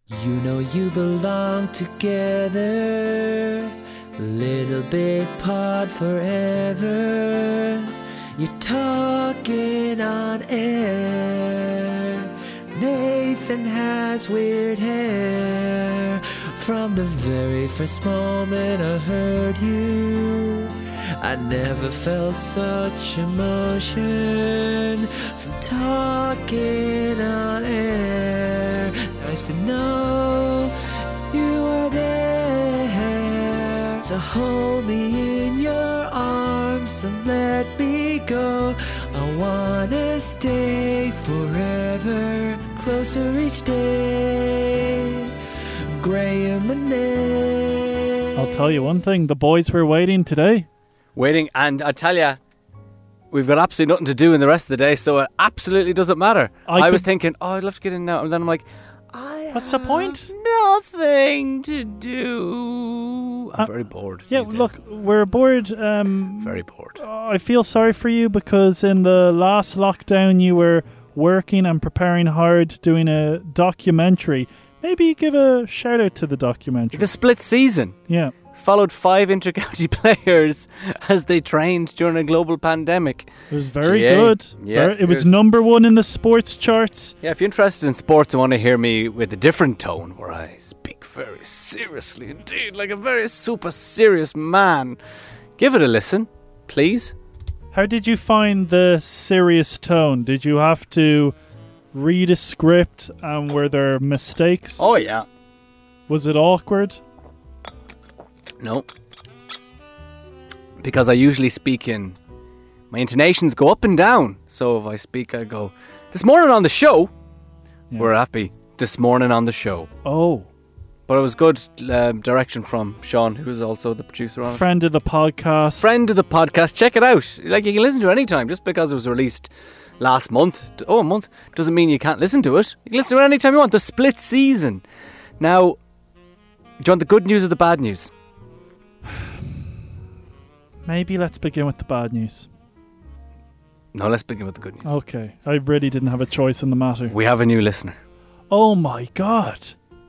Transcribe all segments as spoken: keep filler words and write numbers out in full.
You know you belong together, little big pod forever. You're talking on air. Nathan has weird hair. From the very first moment I heard you, I never felt such emotion from talking on air. Nice to know you are there. So hold me in your arms and let me go. I wanna stay forever, closer each day. Graham and Nate. I'll tell you one thing, the boys were waiting today. Waiting, and I tell you, we've got absolutely nothing to do in the rest of the day, so it absolutely doesn't matter. I I, could- was thinking, oh, I'd love to get in now, and then I'm like, I What's the have point? nothing to do. I'm Uh, very bored. Yeah, these look, days. we're bored. Um, Very bored. I feel sorry for you because in the last lockdown you were working and preparing hard doing a documentary. Maybe give a shout out to the documentary. The split season Yeah. followed five inter-county players as they trained during a global pandemic. It was very G A. good. Yeah, Very- it it was was- number one in the sports charts. Yeah, if you're interested in sports and want to hear me with a different tone, where I speak very seriously indeed, like a very super serious man, give it a listen, please. How did you find the serious tone? Did you have to read a script and were there mistakes? Oh, yeah. Was it awkward? No. Because I usually speak in... My intonations go up and down. So if I speak, I go, this morning on the show. Yeah. We're happy. This morning on the show. Oh, But it was good um, direction from Sean, who is also the producer on it. friend of the podcast. Friend of the podcast. Check it out. Like, you can listen to it anytime. Just because it was released last month. Oh, a month. Doesn't mean you can't listen to it. You can listen to it anytime you want. The split season. Now, do you want the good news or the bad news? Maybe let's begin with the bad news. No, let's begin with the good news. Okay, I really didn't have a choice in the matter. We have a new listener. Oh my god.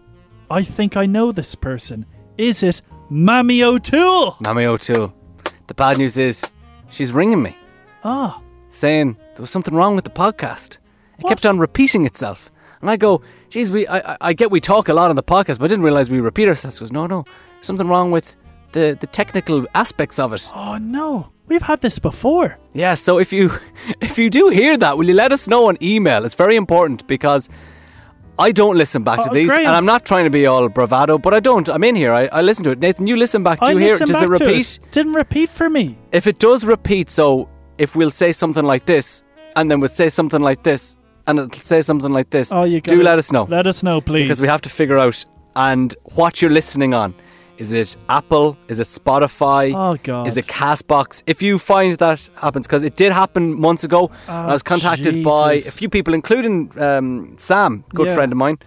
I think I know this person. Is it Mammy O'Toole? Mammy O'Toole. The bad news is she's ringing me, Ah, saying there was something wrong with the podcast. It What? kept on repeating itself. And I go, geez, we, I, I- I get we talk a lot on the podcast, but I didn't realise we repeat ourselves. She goes, no, no, something wrong with the, the technical aspects of it. oh no. We've had this before. Yeah, so if you if you do hear that, will you let us know on email? It's very important because I don't listen back to Oh, these, Graham. and I'm not trying to be all bravado, but I don't. I'm in here. I, I listen to it. Nathan, you listen back. Do I you hear it? listened Does it back to repeat? Didn't repeat for me. If it does repeat, so if we'll say something like this, and then we'll say something like this, and it'll say something like this, Oh, you do gotta- let us know. Let us know, please. Because we have to figure out and what you're listening on. Is it Apple? Is it Spotify? Oh god. Is it Castbox? If you find that happens, because it did happen months ago, I was contacted by Jesus. a few people, including um, Sam, good Yeah. friend of mine,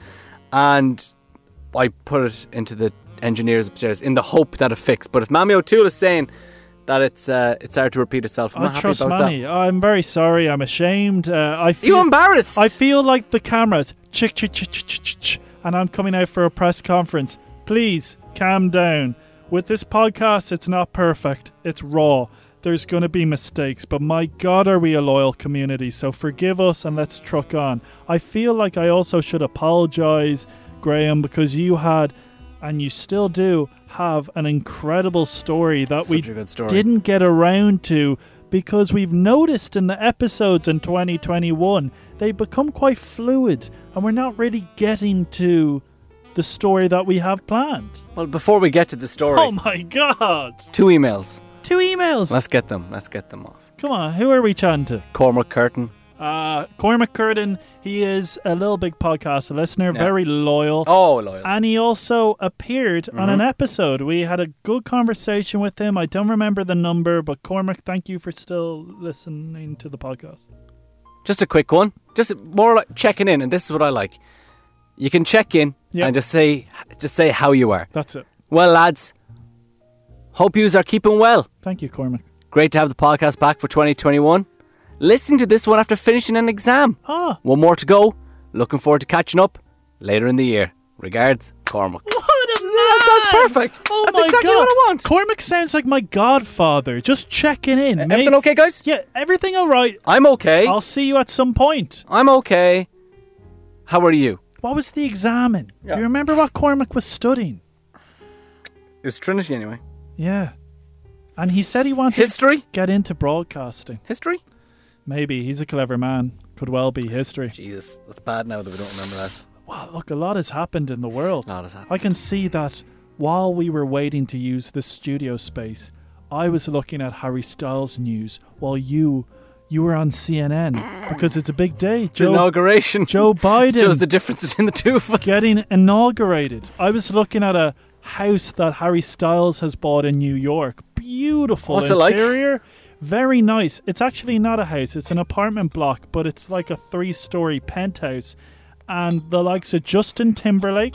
and I put it into the engineers upstairs in the hope that it fixed. But if Mammy O'Toole is saying that it's uh, it's hard to repeat itself, I'm I not happy trust about Manny. I'm very sorry. I'm ashamed. Uh, I that. feel You embarrassed? I feel like the cameras, chick, chick, chick, chick, chick, chick, and I'm coming out for a press conference. Please calm down. With this podcast, it's not perfect. It's raw. There's going to be mistakes, but my God, are we a loyal community? So forgive us and let's truck on. I feel like I also should apologise, Graham, because you had, and you still do, have an incredible story that we Such a good story. didn't get around to because we've noticed in the episodes in twenty twenty-one they become quite fluid and we're not really getting to the story that we have planned. Well, before we get to the story, Oh my God. two emails. Two emails. Let's get them. Let's get them off. Come on, who are we chatting to? Cormac Curtin. Uh, Cormac Curtin, he is a Little Big Podcast listener, Yeah. very loyal. Oh, loyal. And he also appeared on an episode. We had a good conversation with him. I don't remember the number, but Cormac, thank you for still listening to the podcast. Just a quick one. Just more like checking in, and this is what I like. You can check in Yeah. and just say, just say how you are. That's it. Well, lads, hope yous are keeping well. Thank you, Cormac. Great to have the podcast back for twenty twenty-one. Listen to this one after finishing an exam. Ah, One more to go. Looking forward to catching up later in the year. Regards, Cormac. What a man! That's, that's perfect. Oh that's my exactly God. what I want. Cormac sounds like my godfather. Just checking in. Uh, mate. everything okay, guys? Yeah, everything all right. I'm okay. I'll see you at some point. I'm okay. How are you? What was the examen? Yeah. Do you remember what Cormac was studying? It was Trinity anyway. Yeah. And he said he wanted History? to get into broadcasting. History? Maybe. He's a clever man. Could well be history. Jesus, that's bad now that we don't remember that. Wow, look, a lot has happened in the world. A lot has happened. I can see that while we were waiting to use this studio space, I was looking at Harry Styles news while you you were on C N N because it's a big day. The Joe, inauguration. Joe Biden shows the difference between the two of us. getting inaugurated. I was looking at a house that Harry Styles has bought in New York. Beautiful What's it like? interior. Very nice. It's actually not a house. It's an apartment block, but it's like a three-story penthouse. And the likes of Justin Timberlake,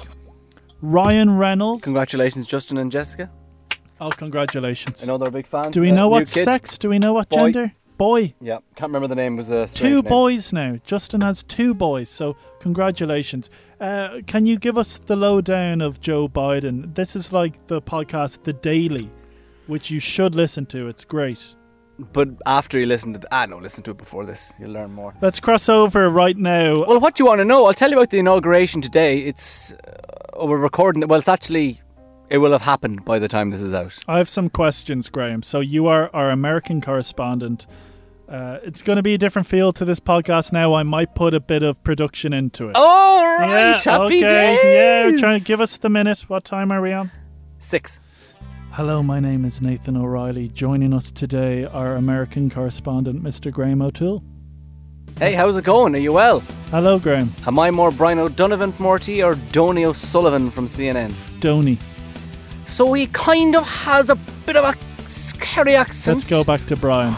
Ryan Reynolds. Congratulations, Justin and Jessica. Oh, congratulations. I know they're big fans. Do we Uh, know new what kids. sex? Do we know what Boy. gender? Boy. Yeah, can't remember the name. It was a strange Two name. boys now. Justin has two boys, so congratulations. Uh, can you give us the lowdown of Joe Biden? This is like the podcast The Daily, which you should listen to. It's great. But after you listen to... The, ah, no, listen to it before this. You'll learn more. Let's cross over right now. Well, what do you want to know? I'll tell you about the inauguration today. It's... Uh, we're recording... Well, it's actually... It will have happened by the time this is out. I have some questions, Graham. So you are our American correspondent. Uh, it's going to be a different feel to this podcast now. I might put a bit of production into it. Oh, right. yeah, Happy okay. days. Yeah, try and give us the minute. What time are we on? Six. Hello, my name is Nathan O'Reilly. Joining us today, our American correspondent, Mister Graham O'Toole. Hey, how's it going? Are you well? Hello, Graham. Am I more Brian O'Donovan from R T or Donny O'Sullivan from C N N? Donny. So he kind of has a bit of a scary accent. Let's go back to Brian.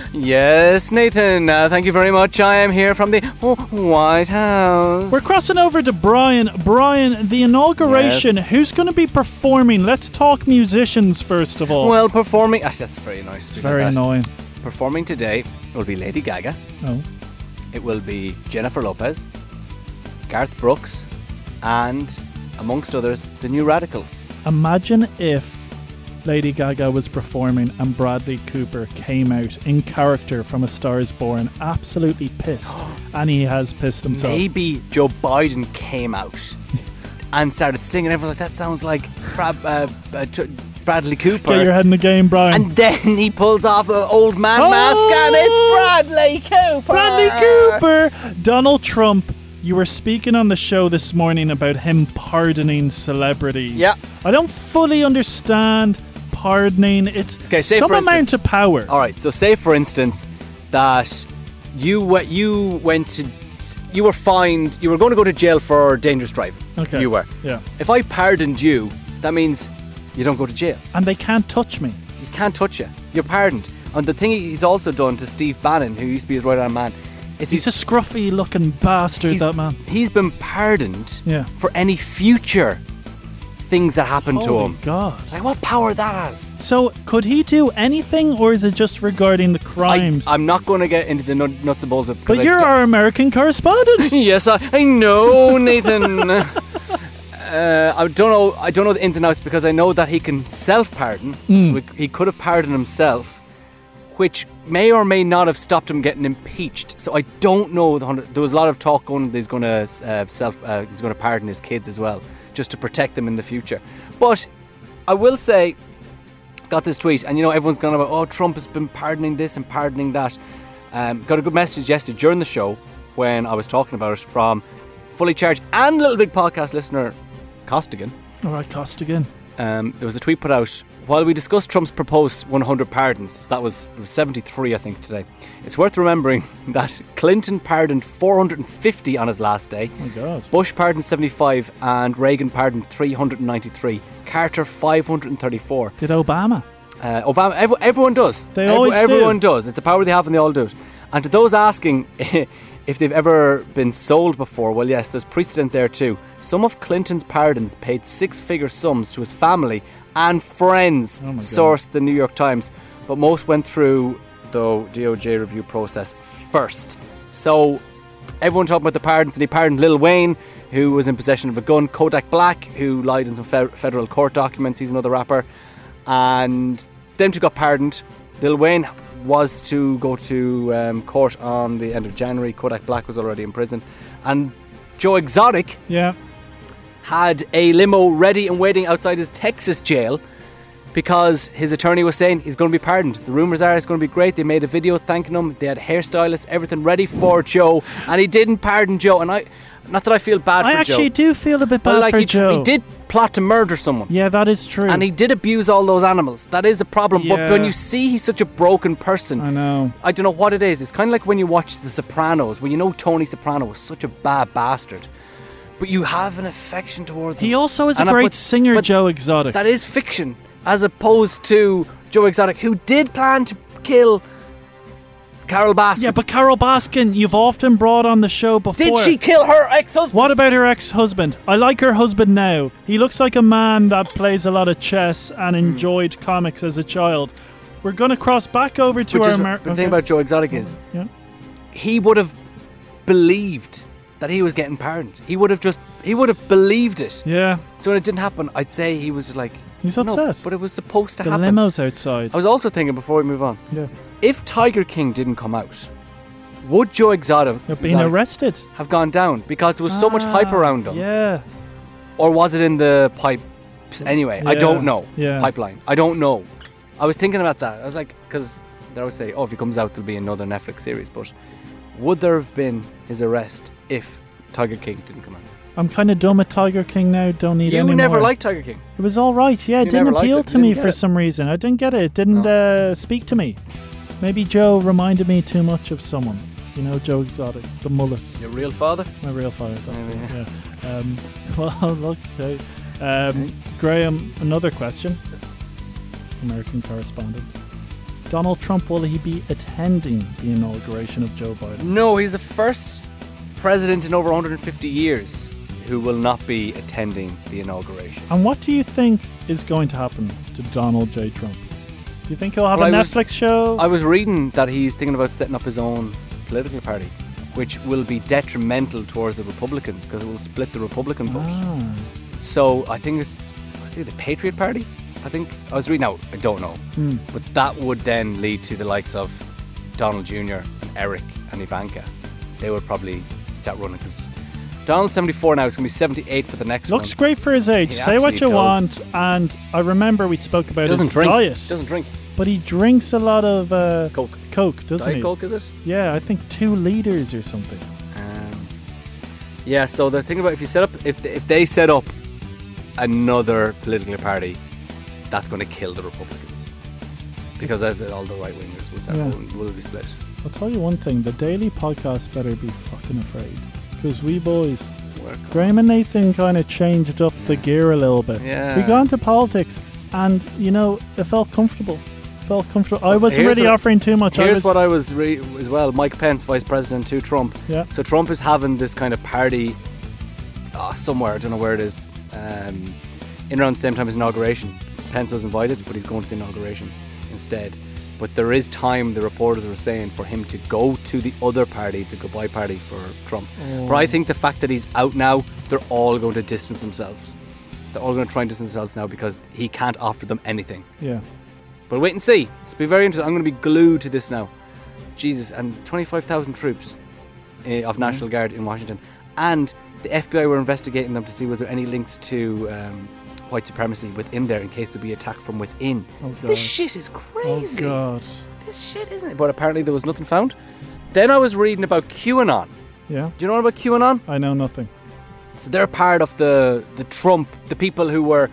Yes, Nathan. Uh, thank you very much. I am here from the White House. We're crossing over to Brian. Brian, the inauguration. Yes. Who's going to be performing? Let's talk musicians first of all. Well, performing... Actually, that's very nice. it's very annoying. Performing today will be Lady Gaga. Oh. It will be Jennifer Lopez, Garth Brooks, and, amongst others, the New Radicals. Imagine if Lady Gaga was performing and Bradley Cooper came out in character from A Star Is Born, absolutely pissed. And he has pissed himself. Maybe Joe Biden came out and started singing. Everyone's like, that sounds like Brad, uh, uh, t- Bradley Cooper. Get your head in the game, Brian. And then he pulls off an old man Oh! mask and it's Bradley Cooper. Bradley Cooper! Donald Trump, you were speaking on the show this morning about him pardoning celebrities. Yeah. I don't fully understand pardoning. It's Okay, say some for amount instance- of power. All right, so say for instance that you w- you went to you were fined. You were going to go to jail for dangerous driving. Okay. You were. Yeah. If I pardoned you, that means you don't go to jail. And they can't touch me. You can't touch you. You're pardoned. And the thing he's also done to Steve Bannon, who used to be his right-hand man, is He's he's, a scruffy looking bastard, he's, that man. he's been pardoned Yeah. for any future things that happen to Holy him. God. Like, what power that has. So, could he do anything, or is it just regarding the I, crimes? I'm not going to get into the nut, nuts and bolts of it. 'cause but I you're don't- our American correspondent. Yes, I, I know, Nathan. uh, I don't know. I don't know the ins and outs because I know that he can self-pardon. Mm. So he, he could have pardoned himself, which may or may not have stopped him getting impeached. So I don't know. The hundred, there was a lot of talk going that he's going to uh, self. Uh, he's going to pardon his kids as well, just to protect them in the future. But I will say, got this tweet, and you know everyone's gone about, oh, Trump has been pardoning this and pardoning that. Um, got a good message yesterday during the show when I was talking about it from Fully Charged and Little Big Podcast listener Costigan. All right, Costigan. Um, there was a tweet put out while we discussed Trump's proposed one hundred pardons. So that was, it was seventy-three, I think, today. It's worth remembering that Clinton pardoned four hundred fifty on his last day. Oh my God. Bush pardoned seventy-five and Reagan pardoned three hundred ninety-three. Carter five hundred thirty-four. Did Obama? Uh, Obama, ev- everyone does. They always do. Everyone does. It's a power they have and they all do it. And to those asking if they've ever been sold before, well, yes, there's precedent there too. Some of Clinton's pardons paid six-figure sums to his family and friends, Oh my God. sourced the New York Times. But most went through the D O J review process first. So everyone talking about the pardons, and he pardoned Lil Wayne, who was in possession of a gun. Kodak Black, who lied in some fe- federal court documents. He's another rapper. And them two got pardoned. Lil Wayne was to go to um, court on the end of January. Kodak Black was already in prison. And Joe Exotic Yeah. had a limo ready and waiting outside his Texas jail because his attorney was saying he's going to be pardoned. The rumours are it's going to be great. They made a video thanking him. They had hairstylists, everything ready for Joe. And he didn't pardon Joe. And I, not that I feel bad I for Joe. actually do feel a bit bad But like for he, Joe. he did plot to murder someone. Yeah, that is true. And he did abuse all those animals. That is a problem. Yeah. But when you see he's such a broken person, I know. I don't know what it is. It's kind of like when you watch The Sopranos, where you know Tony Soprano was such a bad bastard, but you have an affection towards him. He also is a And I- great but- singer, but Joe Exotic. That is fiction, as opposed to Joe Exotic, who did plan to kill Carol Baskin. Yeah, but Carol Baskin, you've often brought on the show before. did she kill her ex-husband? What about her ex-husband? I like her husband now. He looks like a man that plays a lot of chess and enjoyed comics as a child. We're going to cross back over to Which our... is, Amer- the okay. thing about Joe Exotic is, Yeah. he would have believed that he was getting pardoned. He would have just, he would have believed it. Yeah, So when it didn't happen, I'd say he was like, he's no, upset. but it was supposed to the happen. limo's outside. I was also thinking before we move on, yeah. if Tiger King didn't come out, would Joe Exotic, They're being Exotic arrested. have gone down because there was so much Ah, hype around him? Yeah. Or was it in the pipes anyway? I Yeah, don't know. yeah. Pipeline. I don't know. I was thinking about that. I was like, because they always say, oh, if he comes out, there'll be another Netflix series. But would there have been his arrest if Tiger King didn't come out? I'm kind of done with Tiger King now. Don't need You any never more. liked Tiger King. It was all right. Yeah, it You didn't never liked appeal it. to You me didn't for get it. some reason. I didn't get it. It didn't No. uh, speak to me. Maybe Joe reminded me too much of someone. You know, Joe Exotic, the mullet. Your real father? My real father, that's Maybe, it. Yeah. Um, well, look, hey. Um, Graham, another question. American correspondent. Donald Trump, will he be attending the inauguration of Joe Biden? No, he's the first president in over one hundred fifty years who will not be attending the inauguration. And what do you think is going to happen to Donald J. Trump? Do you think he'll have Well, a I was- Netflix show? I was reading that he's thinking about setting up his own political party, which will be detrimental towards the Republicans because it will split the Republican vote. Ah. So I think it's, what's it, the Patriot Party? I think, I was reading out, I don't know. Hmm. But that would then lead to the likes of Donald Junior and Eric and Ivanka. They would probably start running because Donald's seventy-four now, it's going to be seventy-eight for the next Looks one. great for his age. He Say what actually you does. want. And I remember we spoke about Doesn't his drink. diet. Doesn't drink. But he drinks a lot of uh, Coke. Coke, doesn't Diet he? Coke, is it? Yeah, I think two liters or something. Um, yeah, so they're thinking about if you set up, if if they set up another political party, that's going to kill the Republicans because as all the right wingers will, start, Yeah. will, will be split. I'll tell you one thing: the Daily Podcast better be fucking afraid, because we boys, Work. Graham and Nathan, kind of changed up the Yeah. gear a little bit. Yeah. We got into politics, and you know, it felt comfortable. Felt comfortable. I wasn't here's really what- offering too much. I Here's was, what I was re- as well. Mike Pence, Vice President to Trump. Yeah. So Trump is having this kind of party uh, somewhere. I don't know where it is. Um, in around the same time as inauguration. Pence was invited, but he's going to the inauguration instead. But there is time, the reporters were saying, for him to go to the other party, the goodbye party for Trump. Oh. But I think the fact that he's out now, they're all going to distance themselves. They're all going to try and distance themselves now because he can't offer them anything. Yeah. But wait and see. It's be very interesting. I'm going to be glued to this now. Jesus, and twenty-five thousand troops uh, of National Guard in Washington. And the F B I were investigating them to see was there any links to um, white supremacy within there in case there'd be attack from within. Oh god. This shit is oh crazy. god. This shit, isn't it? But apparently there was nothing found. Then I was reading about QAnon. Yeah. Do you know about QAnon? I know nothing. So they're part of the, the Trump, the people who were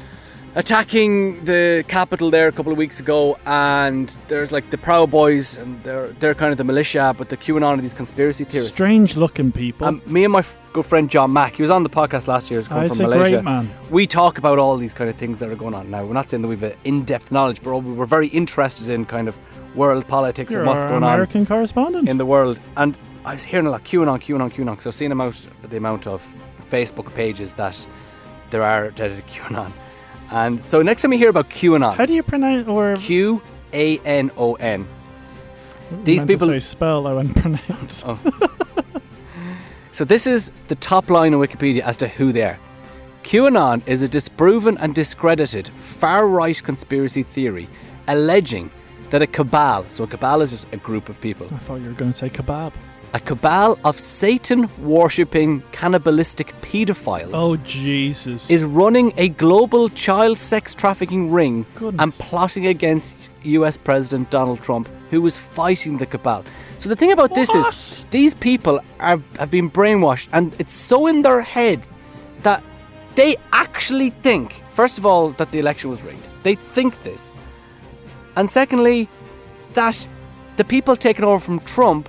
attacking the Capitol there a couple of weeks ago, and there's like the Proud Boys, and they're they're kind of the militia, but the QAnon are these conspiracy theorists. Strange looking people. Um, me and my f- good friend John Mack, he was on the podcast last year, he's come Ah, from it's a Malaysia. great man. We talk about all these kind of things that are going on now. We're not saying that we've an in-depth knowledge, but we're very interested in kind of world politics You're and what's our going American correspondent. on in the world. And I was hearing a lot QAnon, QAnon, QAnon, because I've seen about the amount of Facebook pages that there are dedicated to QAnon. And so next time you hear about QAnon, How do you pronounce or Q A N O N. These meant people- to say spell I went pronounce. Oh. So So this is the top line on Wikipedia as to who they are. QAnon is a disproven and discredited far-right conspiracy theory alleging that a cabal, so a cabal is just a group of people, I thought you were going to say kebab. a cabal of Satan-worshipping cannibalistic paedophiles Oh, Jesus. is running a global child sex trafficking ring Goodness. and plotting against U S President Donald Trump, who is fighting the cabal. So the thing about this What? is, these people are, have been brainwashed, and it's so in their head that they actually think, first of all, that the election was rigged. They think this. And secondly, that the people taking over from Trump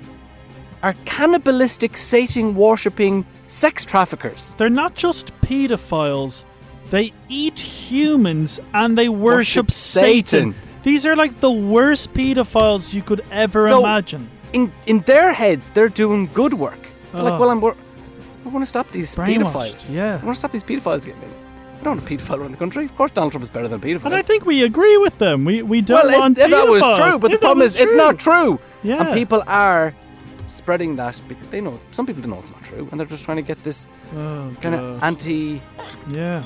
are cannibalistic, Satan-worshipping sex traffickers. They're not just paedophiles. They eat humans and they worship, Worship Satan. Satan. These are like the worst paedophiles you could ever So- imagine. In in their heads, they're doing good work. They're like, Oh. well, I'm, wor- I want to stop these Brainwashed, paedophiles. yeah. I want to stop these paedophiles getting in. I don't want a paedophile around the country. Of course, Donald Trump is better than a paedophile. And I think we agree with them. We we don't well, want if, if that was paedophile. true, but If the that problem was is, it's true. not true. Yeah. And people are spreading that because they know. Some people don't know it's not true, and they're just trying to get this Oh, kind of God. anti-Biden Yeah.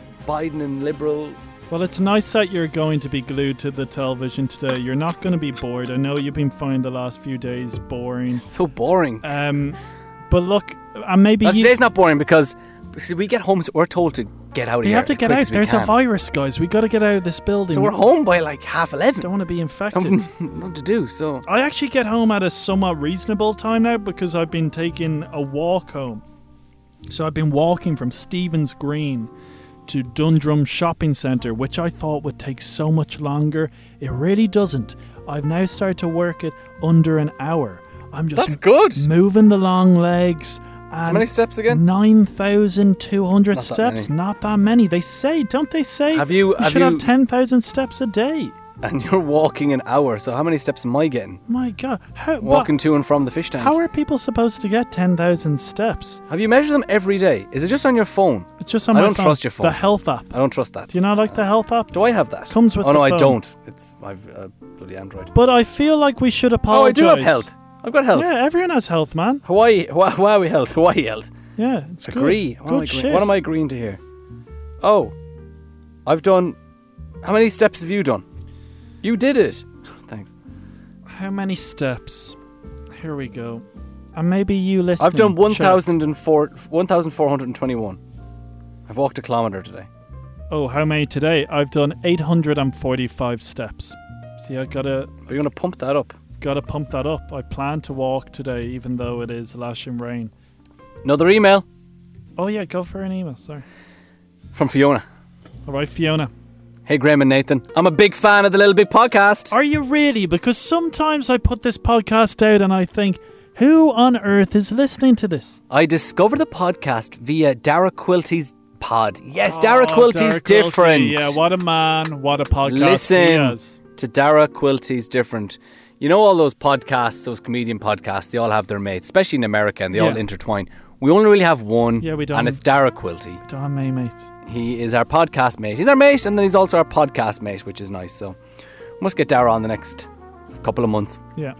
and liberal. Well, it's nice that you're going to be glued to the television today. You're not going to be bored. I know you've been finding the last few days boring. So boring. Um, but look, and maybe Well, you, today's not boring because, because we get home, so we're told to get out of we here. have to as get quick out. as we There's a can. virus, guys. We got to get out of this building. So we're home by like half eleven. Don't want to be infected. Have nothing to do. So I actually get home at a somewhat reasonable time now because I've been taking a walk home. So I've been walking from Stephen's Green to Dundrum Shopping Centre, which I thought would take so much longer. It really doesn't. I've now started to work it under an hour. I'm just that's good. moving the long legs. And How many steps again? nine thousand two hundred Not that steps. many. Not that many. They say, don't they say? Have you- you have should you- have ten thousand steps a day. And you're walking an hour. So how many steps am I getting? My God. How, but Walking to and from the fish tank. how are people supposed to get ten thousand steps? Have you measured them every day? Is it just on your phone? It's just on I my don't phone. trust your phone. The health app. I don't trust that. Do you not like the health app? Do I have that? Comes with Oh no, the I phone. don't. It's I've uh, bloody Android. But I feel like we should Oh, I apologise. do have health. I've got health. Yeah, everyone has health, man. Hawaii, Hawaii, Hawaii health. Hawaii health. Yeah, it's Agree. good. What, am I Good agree- shit. what am I agreeing to here? Oh, I've done. How many steps have you done? You did it. Thanks. How many steps? Here we go. And maybe you listen. I've done one thousand four hundred twenty-one. I've walked a kilometre today. Oh, how many today? I've done eight hundred forty-five steps. See, I gotta But you're going to pump that up. gotta pump that up. I plan to walk today, even though it is lashing rain. Another email Oh yeah, go for an email. Sorry. from Fiona. All right, Fiona. Hey, Graham and Nathan. I'm a big fan of the Little Big Podcast. Are you really? Because sometimes I put this podcast out and I think, who on earth is listening to this? I discovered the podcast via Dara Quilty's pod. Yes, Dara Oh, Quilty's Dara Quilty. different. Yeah, what a man. What a podcast he Listen has. to Dara Quilty's different. You know all those podcasts, those comedian podcasts, they all have their mates, especially in America, and they all Yeah. intertwine. We only really have one, Yeah, we don't. and it's Dara Quilty. Don May, mate. He is our podcast mate. He's our mate, and then he's also our podcast mate, which is nice. So, we must get Dara on the next couple of months. Yeah.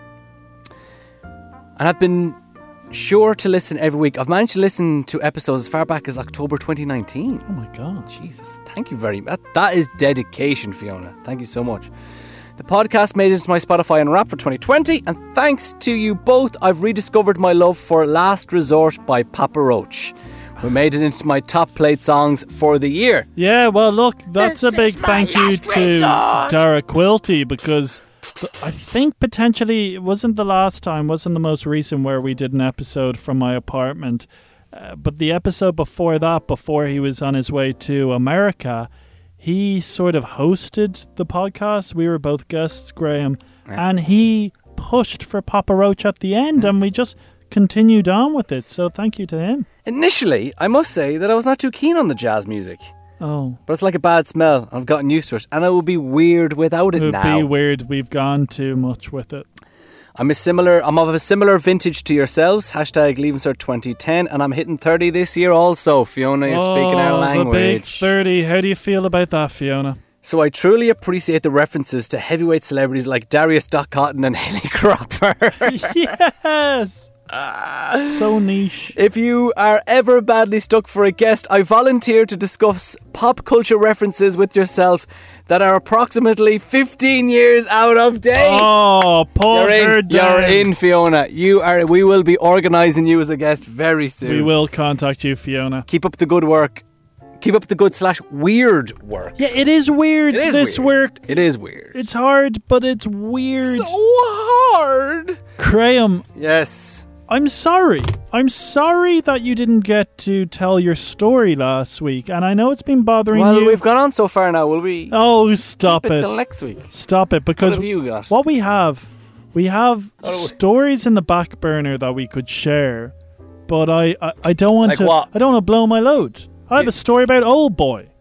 And I've been sure to listen every week. I've managed to listen to episodes as far back as October twenty nineteen. Oh my God. Jesus, thank you very much. That, that is dedication, Fiona. Thank you so much. The podcast made it into my Spotify and Wrap for twenty twenty, and thanks to you both, I've rediscovered my love for Last Resort by Papa Roach. We made it into my top played songs for the year. Yeah, well, look, that's This a big is my thank you last to resort. Dara Quilty because th- I think potentially it wasn't the last time, wasn't the most recent where we did an episode from my apartment, uh, but the episode before that, before he was on his way to America, he sort of hosted the podcast. We were both guests, Graham, Yeah. and he pushed for Papa Roach at the end, and we just continued on with it. So thank you to him. Initially, I must say that I was not too keen on the jazz music. Oh. But it's like a bad smell. I've gotten used to it, and it would be weird without it, It would now. be weird. We've gone too much with it. I'm a similar. I'm of a similar vintage to yourselves. Hashtag Leavenscert twenty ten, and I'm hitting thirty this year also. Fiona, you're speaking our Oh, the big language. thirty. How do you feel about that, Fiona? So I truly appreciate the references to heavyweight celebrities like Darius Doc Cotton and Haley Cropper. Yes. So niche. If you are ever badly stuck for a guest, I volunteer to discuss pop culture references with yourself that are approximately fifteen years out of date. Oh, put You're in, her down. you're in, Fiona. You are. We will be organising you as a guest very soon. We will contact you, Fiona. Keep up the good work. Keep up the good slash weird work. Yeah, it is weird. It is this weird. work. It is weird. It's hard, but it's weird. so hard. Graham, Yes. I'm sorry. I'm sorry that you didn't get to tell your story last week, and I know it's been bothering Well, you. we've gone on so far now. Will we? Oh, stop keep it it. till next week. Stop it, because What have you got? what we have, we have Oh. stories in the back burner that we could share, but I, I, I don't want Like to. what? I don't want to blow my load. I have You- a story about Old Boy.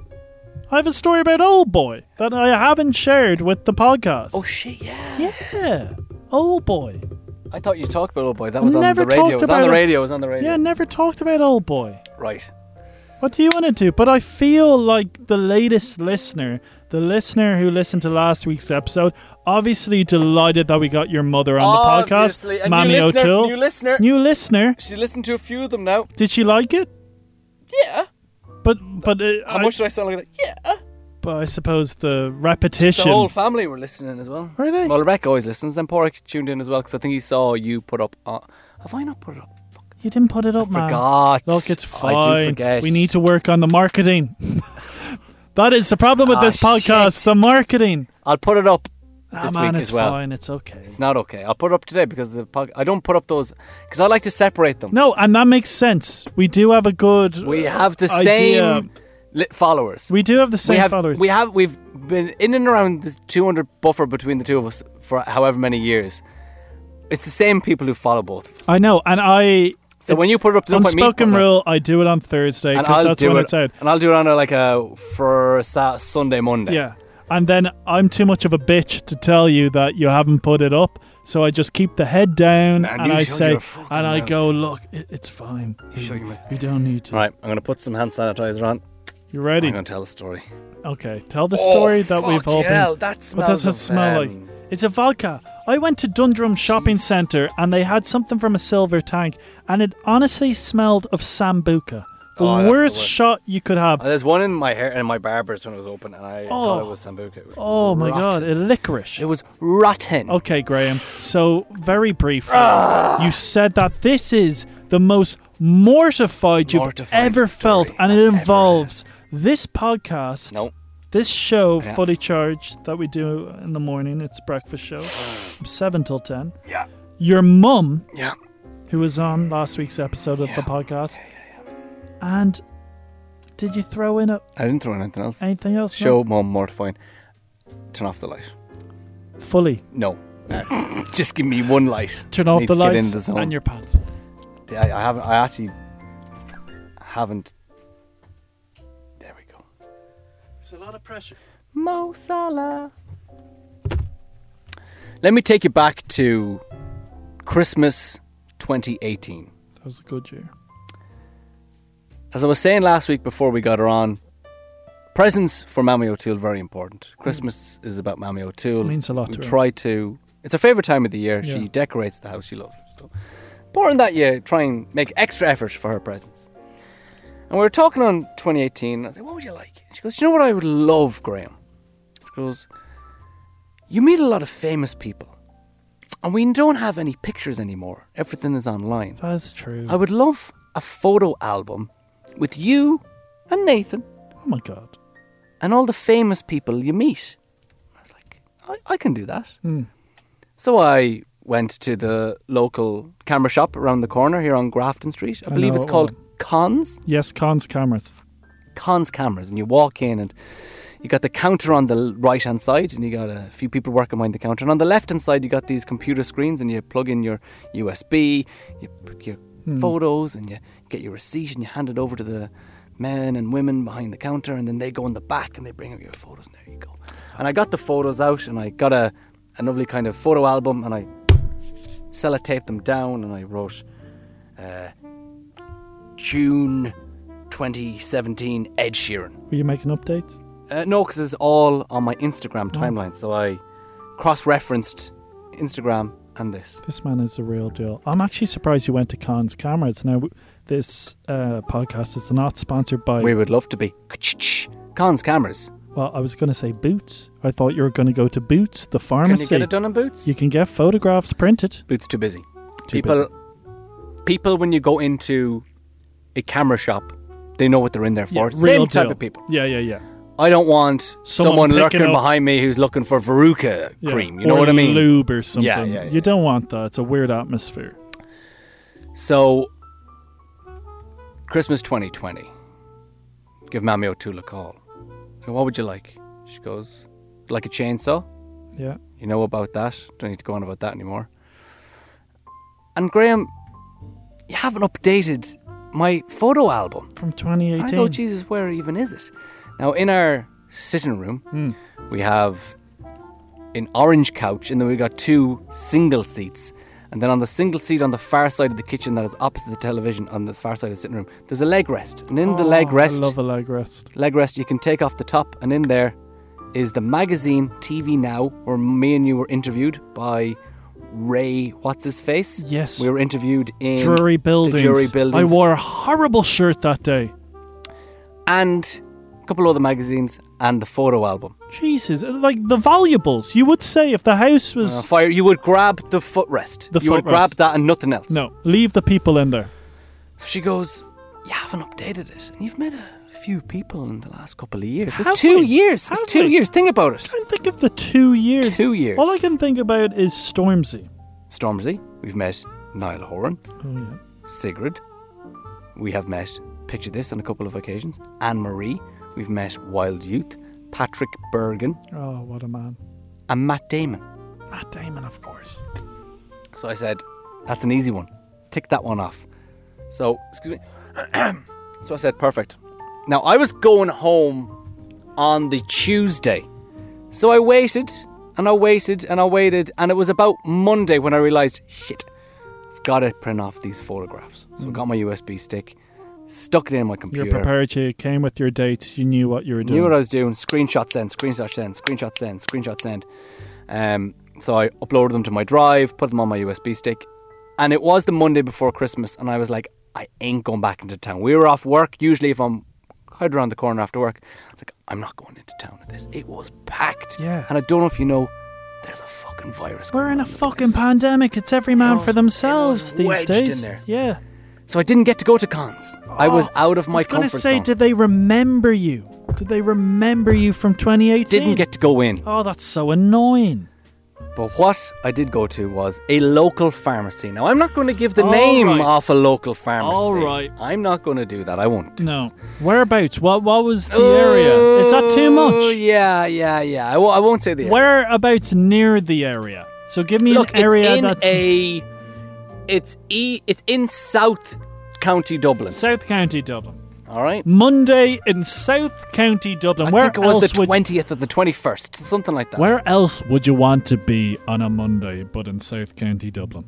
I have a story about Old Boy that I haven't shared with the podcast. Oh shit! Yeah. yeah, Old Boy. I thought you talked about Old Boy. That was on Never the radio. talked It was on about the it. radio. It was on the radio. Yeah, never talked about Old Boy. Right. What do you want to do? But I feel like the latest listener, the listener who listened to last week's episode, obviously delighted that we got your mother on the Obviously. podcast. A Mammy new listener, O'Toole. new listener. New listener. She's listened to a few of them now. Did she like it? Yeah. But but uh, How I, much do I sound like that? Yeah. but I suppose the The repetition. whole family were listening as well. Are they? Well, Rebecca always listens. Then Porrick tuned in as well because I think he saw you put up. Uh, have I not put it up? You didn't put it up, man. Forgot. Look, it's fine. I do forget. We need to work on the marketing. That is the problem with Ah, this podcast. shit. The marketing. I'll put it up Ah, this man, week it's as well. fine. It's okay. It's not okay. I'll put it up today because the pod- I don't put up those because I like to separate them. No, and that makes sense. We do have a good. We uh, have the idea. same li- followers. We do have the same we have, followers. We have we've been in and around the two hundred buffer between the two of us for however many years. It's the same people who follow both of us. I know, and I. So when you put it up, there's no point me Unspoken putting it up. rule, I do it on Thursday and because I'll that's do when it, it's out. and I'll do it on a, like a for a Sa- Sunday, Monday. Yeah, and then I'm too much of a bitch to tell you that you haven't put it up, so I just keep the head down Man, and you I shut say, your fucking and I mouth. go, look, it, it's fine. You shut your mouth. We don't need to. Right, I'm gonna put some hand sanitizer on. You ready? I'm gonna tell a story. Okay, tell the story oh, that we've all fucking been. hell, that What does smells it of, smell um, like? It's a vodka. I went to Dundrum Shopping Centre and they had something from a silver tank, and it honestly smelled of Sambuca. The Oh, that's the worst worst. shot you could have. Oh, there's one in my hair in my barber's when it was open, and I Oh. thought it was Sambuca. It was Oh my rotten. god, a licorice. It was rotten. Okay, Graham. So, very briefly, Ah. you said that this is the most mortified you've Mortifying ever felt, story and I've it ever involves this podcast, No. this show, Yeah. Fully Charged, that we do in the morning. It's a breakfast show from seven till ten. Yeah. Your mum, Yeah. who was on last week's episode of Yeah. the podcast, and did you throw in a, I didn't throw in anything else. anything else? No? Show mum mortifying. Turn off the light. Fully. No. Uh, just give me one light. Turn off Need the to get in lights the zone. and your pants. I, I haven't. I actually haven't. There we go. There's a lot of pressure. Mo Salah. Let me take you back to Christmas twenty eighteen. That was a good year. As I was saying last week before we got her on, presents for Mammy O'Toole very important. Christmas is about Mammy O'Toole. It means a lot We to her. try to. It's her favourite time of the year. Yeah. She decorates the house. She loves it. So important that you try and make extra effort for her presents. And we were talking on twenty eighteen. I said, "What would you like?" And she goes, "You know what I would love, Graham?" She goes, "You meet a lot of famous people, and we don't have any pictures anymore. Everything is online. That's true. I would love a photo album with you and Nathan oh my god. and all the famous people you meet." I was like, I, I can do that. Hmm. So I went to the local camera shop around the corner here on Grafton Street. I, I believe know it's it called well. Cons. Yes, Cons cameras. Cons Cameras. And you walk in and you got the counter on the right hand side and you got a few people working behind the counter. And on the left hand side you got these computer screens and you plug in your U S B, you put your Hmm. photos and you get your receipt and you hand it over to the men and women behind the counter, and then they go in the back and they bring up your photos, and there you go. And I got the photos out and I got a, a lovely kind of photo album, and I sellotaped them down and I wrote uh, June twenty seventeen Ed Sheeran. Were you making updates? Uh, no, because it's all on my Instagram Oh. timeline. So I cross-referenced Instagram and this. This man is a real deal. I'm actually surprised you went to Cons Cameras. Now, this uh, podcast is not sponsored by... We would love to be. Cons Cameras. Well, I was going to say Boots. I thought you were going to go to Boots, the pharmacy. Can you get it done in Boots? You can get photographs printed. Boots too busy. Too people, busy. people, when you go into a camera shop, they know what they're in there for. Yeah, Same real type deal. of people. Yeah, yeah, yeah. I don't want Someone someone, picking lurking up- behind me who's looking for Veruca Yeah. cream. You know Or what I mean? lube or something. Yeah, yeah, yeah. You don't want that. It's a weird atmosphere. So, Christmas twenty twenty. Give Mammy O'Toole a call. I go, what would you like? She goes, like a chainsaw? Yeah. You know about that. Don't need to go on about that anymore. And Graham, you haven't updated my photo album. From twenty eighteen. I go, Jesus, where even is it? Now, in our sitting room, Mm. we have an orange couch, and then we got two single seats. And then on the single seat on the far side of the kitchen that is opposite the television, on the far side of the sitting room, there's a leg rest. And in the Oh, leg rest, I love a leg rest. leg rest, you can take off the top, and in there is the magazine T V Now, where me and you were interviewed by Ray, what's his face? Yes. We were interviewed in Drury Buildings. the Jury Buildings. I wore a horrible shirt that day. And a couple other magazines and the photo album. Jesus, like the valuables. You would say if the house was... Uh, fire, you would grab the footrest. The you would footrest. grab that and nothing else. No, leave the people in there. So she goes, you haven't updated it. And you've met a few people in the last couple of years. Have It's two we? years. Have It's two we? years. Think about it. I can't think of the two years. Two years. All I can think about is Stormzy. Stormzy. We've met Niall Horan. Oh, yeah. Sigrid. We have met, picture this, on a couple of occasions, Anne-Marie. We've met Wild Youth, Patrick Bergen, Oh, what a man. and Matt Damon. Matt Damon, of course. So I said, that's an easy one. Tick that one off. So, excuse me. So I said, perfect. Now, I was going home on the Tuesday. So I waited, and I waited, and I waited, and it was about Monday when I realised, shit, I've got to print off these photographs. So I got my U S B stick, stuck it in my computer. You're prepared, you came with your dates, you knew what you were doing. Knew what I was doing. Screenshot send, screenshot send, screenshot send, screenshot send. Um, so I uploaded them to my drive, put them on my U S B stick, and it was the Monday before Christmas, and I was like, I ain't going back into town. We were off work. Usually if I'm hide around the corner after work, I was like, I'm not going into town at this. It was packed. Yeah. And I don't know if you know, there's a fucking virus We're going in a around the fucking place. pandemic. It's every man It for was- themselves it was these wedged days. in there. Yeah. So I didn't get to go to cons. I was out of I my was going to comfort say, zone. did they remember you? Did they remember you from twenty eighteen? Didn't get to go in. Oh, that's so annoying. But what I did go to was a local pharmacy. Now, I'm not going to give the All name right. off a local pharmacy. All right. I'm not going to do that. I won't. No. Whereabouts? What What was the area? Is that too Oh, much? yeah, yeah, yeah. I, w- I won't say the area. Whereabouts near the area? So give me Look, an area it's in that's a... It's, e, it's in South County Dublin. South County Dublin. All right? Monday in South County Dublin. I Where think it was else the would twentieth or the twenty-first. Something like that. Where else would you want to be on a Monday but in South County Dublin?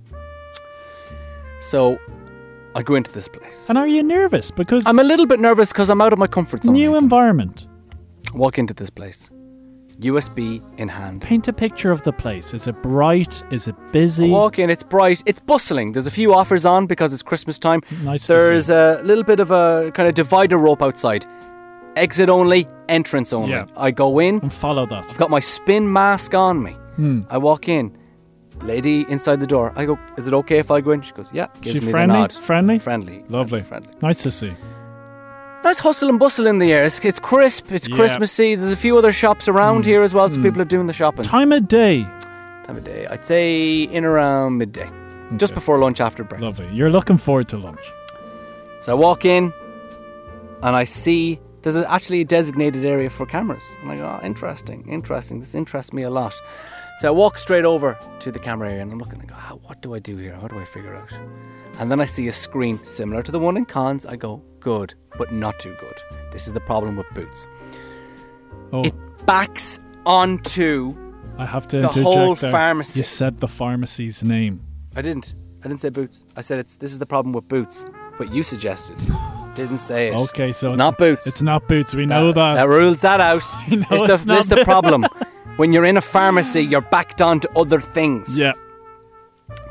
So, I go into this place. And are you nervous? Because I'm a little bit nervous because I'm out of my comfort zone. new Nathan. environment. Walk into this place. U S B in hand. Paint a picture of the place. Is it bright? Is it busy? I walk in, it's bright, it's bustling. There's a few offers on because it's Christmas time. Nice to There's see. a little bit of a kind of divider rope outside. Exit only, entrance only. Yeah. I go in, And follow that. I've got my spin mask on me. Hmm. I walk in, lady inside the door. I go, is it okay if I go in? She goes, yeah. Gives She me friendly? the nod. Friendly? Friendly. Lovely. Friendly. Nice to see. Nice hustle and bustle in the air. It's, it's crisp, it's Yeah. Christmassy. There's a few other shops around here as well, so people are doing the shopping. Time of day. Time of day. I'd say in around midday. Just Okay. before lunch, after breakfast. Lovely. You're looking forward to lunch. So I walk in and I see there's a, actually a designated area for cameras. And I go, oh, interesting, interesting. This interests me a lot. So I walk straight over to the camera area and I'm looking, I go, How, what do I do here? How do I figure out? And then I see a screen similar to the one in cons. I go, good, but not too good. This is the problem with Boots. Oh, It backs onto... I have to the interject whole there. pharmacy. You said the pharmacy's name. I didn't. I didn't say Boots. I said it's this is the problem with Boots. What you suggested. Didn't say it. Okay, so it's, not Boots. It's not Boots. We know that. That rules that out. We know it's the, it's not this is the Boots. problem. When you're in a pharmacy, you're backed onto other things. Yeah.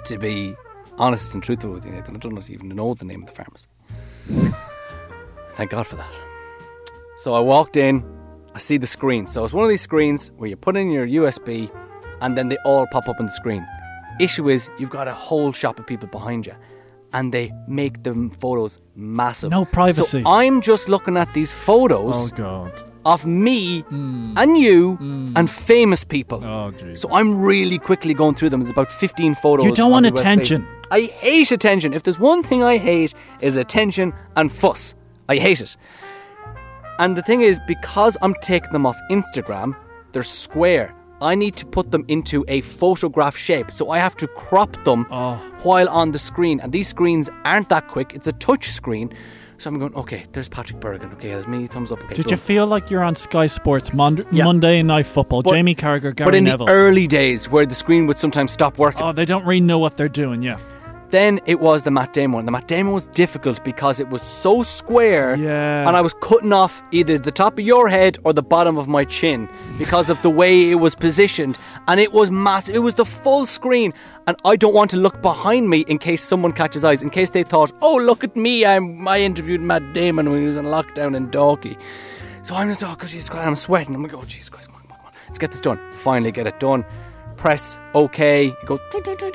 to be honest and truthful with you, Nathan, I don't even know the name of the pharmacy. Thank God for that. So I walked in, I see the screen. So it's one of these screens where you put in your U S B and then they all pop up on the screen. Issue is, you've got a whole shop of people behind you and they make them photos massive. No privacy. So I'm just looking at these photos Oh, God. of me Mm. and you Mm. and famous people. Oh, jeez. So I'm really quickly going through them. There's about fifteen photos. You don't on want the U S B. attention. I hate attention. If there's one thing I hate, is attention and fuss. I hate it. And the thing is, because I'm taking them off Instagram, they're square. I need to put them into a photograph shape. So I have to crop them Oh. while on the screen. And these screens aren't that quick. It's a touch screen. So I'm going, okay, there's Patrick Bergen. Okay, there's me, thumbs up. Okay, Did boom. you feel like you're on Sky Sports Mon- Yeah. Monday Night Football? But- Jamie Carragher, Gary But in Neville. the early days where the screen would sometimes stop working, oh, they don't really know what they're doing, yeah. then it was the Matt Damon one. The Matt Damon was difficult because it was so square Yeah. and I was cutting off either the top of your head or the bottom of my chin because of the way it was positioned, and it was massive. It was the full screen, and I don't want to look behind me in case someone catches eyes, in case they thought, oh, look at me, I'm, I interviewed Matt Damon when he was in lockdown in Dalkey. So I'm just, oh, God, Jesus Christ, I'm sweating. I'm like, oh, Jesus Christ, come on, come on, come on. Let's get this done. Finally get it done. Press OK. It goes.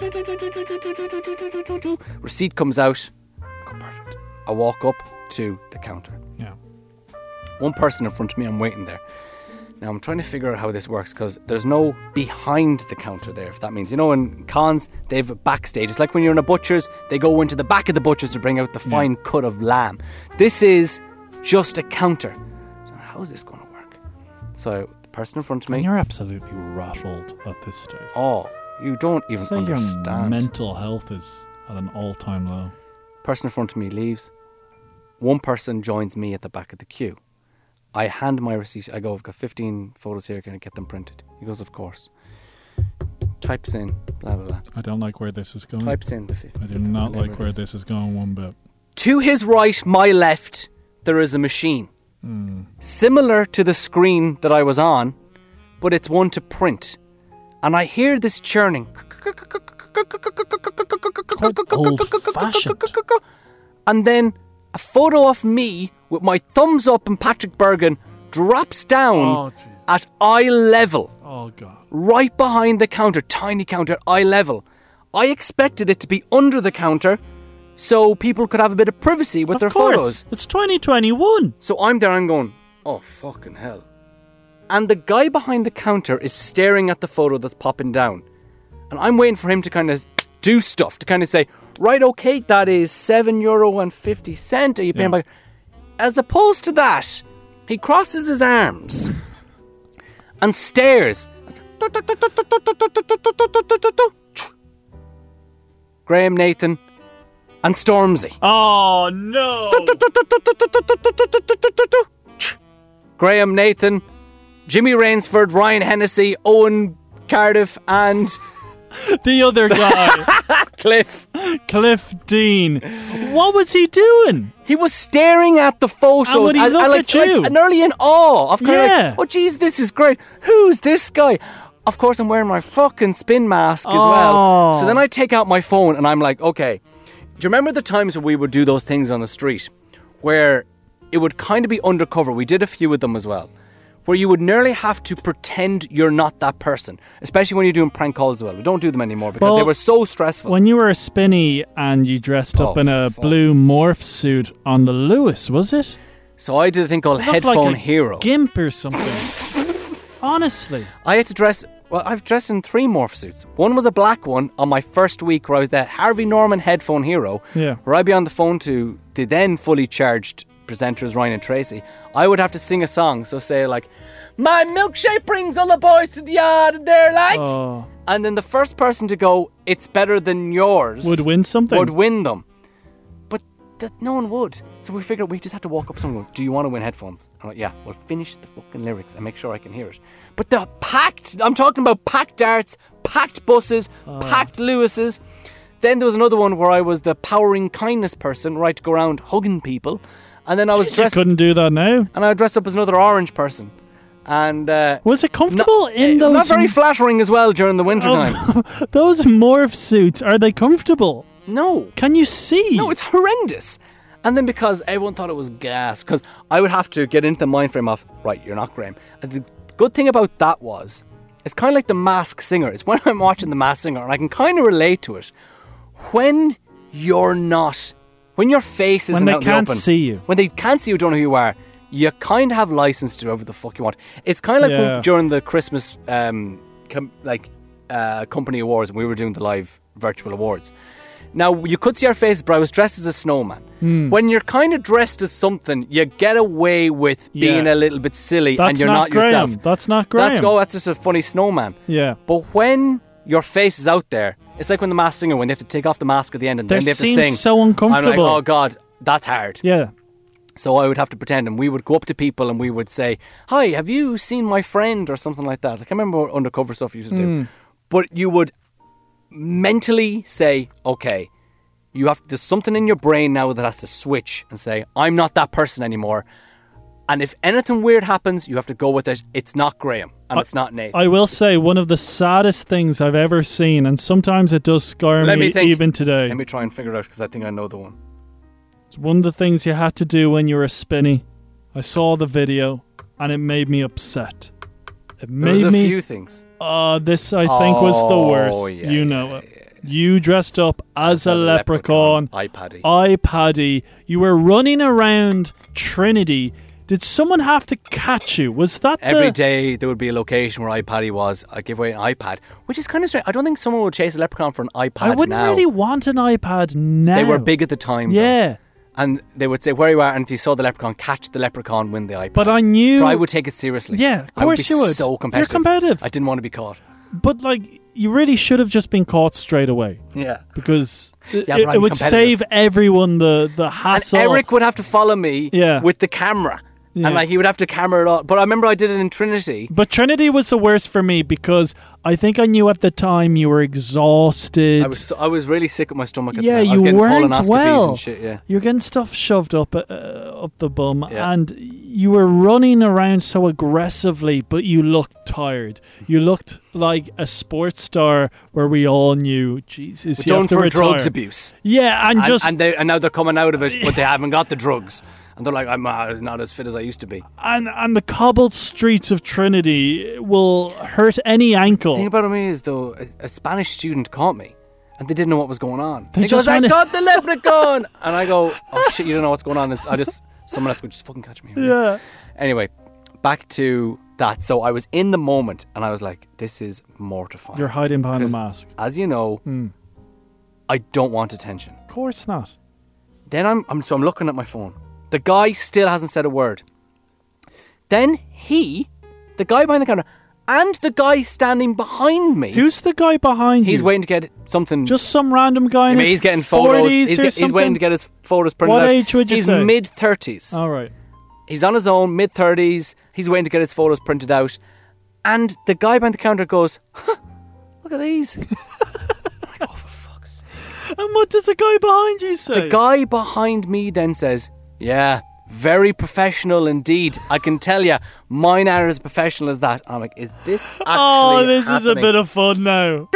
Receipt comes out. I go, perfect. I walk up to the counter. Yeah. One person in front of me, I'm waiting there. Now I'm trying to figure out how this works because there's no behind the counter there, if that means. You know, in cons, they have a backstage. It's like when you're in a butcher's, they go into the back of the butcher's to bring out the fine Yeah. cut of lamb. This is just a counter. So how is this going to work? So the person in front of me. And you're absolutely rattled at this stage. Oh, you don't even Say your understand. mental health is at an all-time low. Person in front of me leaves. One person joins me at the back of the queue. I hand my receipt. I go, I've got fifteen photos here. Can I get them printed? He goes, of course. Types in, blah, blah, blah. I don't like where this is going. Types in the fifty. I do not whatever like it where is. this is going one bit. To his right, my left, there is a machine. Mm. Similar to the screen that I was on, but it's one to print. And I hear this churning. Quite old-fashioned. And then a photo of me with my thumbs up and Patrick Bergen drops down Oh, jeez. at eye level, Oh, God. right behind the counter, tiny counter, eye level. I expected it to be under the counter so people could have a bit of privacy with Of their course. photos. It's twenty twenty-one. So I'm there, I'm going, oh, fucking hell. And the guy behind the counter is staring at the photo that's popping down. And I'm waiting for him to kind of do stuff, to kind of say, right, okay, that is seven euro and fifty cent. Are you paying Yeah. by... As opposed to that, he crosses his arms and stares. Graham, Nathan, and Stormzy. Oh, no. Graham, Nathan, Jimmy Rainsford, Ryan Hennessy, Owen Cardiff, and The other guy, Cliff. Cliff Dean. What was he doing? He was staring at the photos And would he and, look and like, at you? like nearly in awe of kind Yeah. of like, oh geez, this is great. Who's this guy? Of course, I'm wearing my fucking spin mask as well. Oh. So then I take out my phone and I'm like, okay. Do you remember the times when we would do those things on the street where it would kind of be undercover? We did a few of them as well. Where you would nearly have to pretend you're not that person, especially when you're doing prank calls as well. We don't do them anymore because Well, they were so stressful. When you were a spinny and you dressed up Oh, in a fuck. blue morph suit on the Lewis, was it? So I did a thing called It looked Headphone like a Hero. gimp or something. Honestly. I had to dress... Well, I've dressed in three morph suits. One was a black one on my first week where I was the Harvey Norman Headphone Hero. Yeah. Where I'd be on the phone to the then fully charged presenters Ryan and Tracy. I would have to sing a song. So say like, my milkshake brings all the boys to the yard and they're like... Oh. And then the first person to go, it's better than yours... Would win something. Would win them. But that no one would. So we figured we just had to walk up to someone and go, do you want to win headphones? I'm like, yeah, well, finish the fucking lyrics and make sure I can hear it. But the packed, I'm talking about packed darts, packed buses, Oh. packed Lewises. Then there was another one where I was the powering kindness person, right, to go around hugging people. And then I was You dressed, couldn't do that now. and I dressed up as another orange person. And uh, Was it comfortable not, in those? Not very flattering as well during the winter time. Oh, those morph suits, are they comfortable? No. Can you see? No, it's horrendous. And then because everyone thought it was gas, because I would have to get into the mind frame of, right, you're not Graham. And the good thing about that was, it's kind of like The Masked Singer. It's when I'm watching The Masked Singer, and I can kind of relate to it. When you're not, when your face isn't when they out in the can't open, see you. when they can't see you, don't know who you are, you kind of have license to do whatever the fuck you want. It's kind of like Yeah. when, during the Christmas um, com- like uh, company awards, when we were doing the live virtual awards. Now, you could see our faces, but I was dressed as a snowman. Mm. When you're kind of dressed as something, you get away with being Yeah. a little bit silly, That's and you're not, not, Graham. yourself. That's not Graham. That's, oh, that's just a funny snowman. Yeah. But when your face is out there, it's like when the Masked Singer, when they have to take off the mask at the end and They then they have to seem sing. so uncomfortable. I'm like, oh God, that's hard. Yeah. So I would have to pretend, and we would go up to people and we would say, hi, have you seen my friend, or something like that. I can't remember what undercover stuff you used to do. Mm. But you would mentally say, okay, you have there's something in your brain now that has to switch and say, I'm not that person anymore. And if anything weird happens, you have to go with it. It's not Graham, and I, it's not Nate. I will say, one of the saddest things I've ever seen, and sometimes it does scar Let me, me think. even today. Let me try and figure it out, because I think I know the one. It's one of the things you had to do when you were a spinny. I saw the video, and it made me upset. It There made was a me. few things. Uh, this, I think, was the Oh, worst. yeah, you yeah, know yeah, it. yeah. You dressed up as a leprechaun. iPaddy. iPaddy. You were running around Trinity. Did someone have to catch you? Was that Every the... day there would be a location where iPaddy was. I give away an iPad, which is kind of strange. I don't think someone would chase a leprechaun for an iPad I wouldn't now. really want an iPad now. They were big at the time. though. Yeah. And they would say, where you are, and if you saw the leprechaun, catch the leprechaun, win the iPad. But I knew... But I would take it seriously. Yeah, of I would course be you would. so competitive. You're competitive. I didn't want to be caught. But, like, you really should have just been caught straight away. Yeah. Because it, Yeah, but it, I'm it would competitive. save everyone the, the And hassle. Eric would have to follow me Yeah. with the camera. Yeah. And like he would have to camera it all. But I remember I did it in Trinity. But Trinity was the worst for me because I think I knew at the time you were exhausted. I was so, I was really sick with my stomach at Yeah, the time. I you was getting weren't colonoscopies well. and shit, yeah. You're getting stuff shoved up uh, up the bum, Yeah. and you were running around so aggressively, but you looked tired. You looked like a sports star where we all knew, Jesus, you Done have to for retire. drugs abuse. Yeah, and, And, just and, they, and now they're coming out of it, but they haven't got the drugs. And they're like, I'm uh, not as fit as I used to be. and and the cobbled streets of Trinity will hurt any ankle. The thing about me is, though, a, a Spanish student caught me, and they didn't know what was going on. They He just goes, I wanna- got the leprechaun! And I go, oh shit, you don't know what's going on. It's, I just, someone else would just fucking catch me. Yeah. Anyway, back to that. So I was in the moment, and I was like, this is mortifying. You're hiding behind the 'Cause mask. As you know, Hmm. I don't want attention. Of course not. Then I'm, I'm so I'm looking at my phone. The guy still hasn't said a word. Then he, the guy behind the counter, and the guy standing behind me. Who's the guy behind you? He's waiting to get something. Just some random guy I in mean, his he's getting photos. forties He's, or get, he's waiting something? to get his photos printed What out. age would you he's say? mid thirties. All right. He's on his own, mid thirties. He's waiting to get his photos printed out, and the guy behind the counter goes, huh, "Look at these." I'm like, oh, for fuck's sake. And what does the guy behind you say? The guy behind me then says, "Yeah, very professional indeed. I can tell you, mine are as professional as that." And I'm like, "Is this actually Oh, this is a happening?" bit of fun now.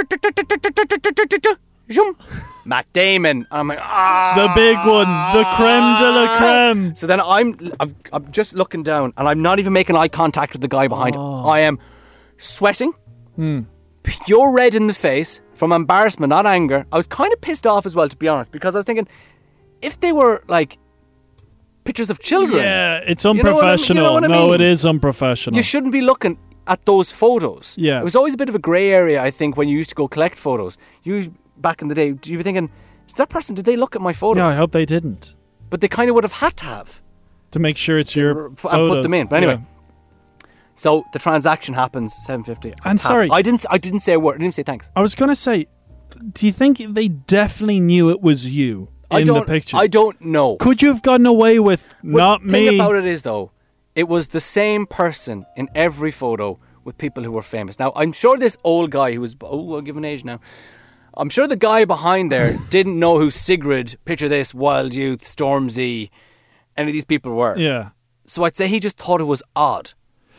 Zoom. Matt Damon. And I'm like, ah. The big one, the creme de la creme. So then I'm, I'm, I'm just looking down, and I'm not even making eye contact with the guy behind. Oh. I am sweating, Hmm. pure red in the face from embarrassment, not anger. I was kind of pissed off as well, to be honest, because I was thinking, if they were like pictures of children, Yeah, it's You know what I mean? unprofessional. You know what I No, mean? it is unprofessional. you shouldn't be looking at those photos. Yeah. It was always a bit of a grey area, I think, when you used to go collect photos. You back in the day, you were thinking, is that person, did they look at my photos? Yeah, I hope they didn't. But they kind of would have had to have. To make sure it's your And put photos. them in. But anyway. Yeah. So the transaction happens, seven fifty. I'm sorry. I didn't I didn't say a word. I didn't say thanks. I was going to say, do you think they definitely knew it was you in I don't the picture? I don't know. Could you have gotten away with not the me? thing about it is, though, it was the same person in every photo with people who were famous. Now, I'm sure this old guy who was, oh, I'll give an age now. I'm sure the guy behind there didn't know who Sigrid, Picture This, Wild Youth, Stormzy, any of these people were. Yeah. So I'd say he just thought it was odd.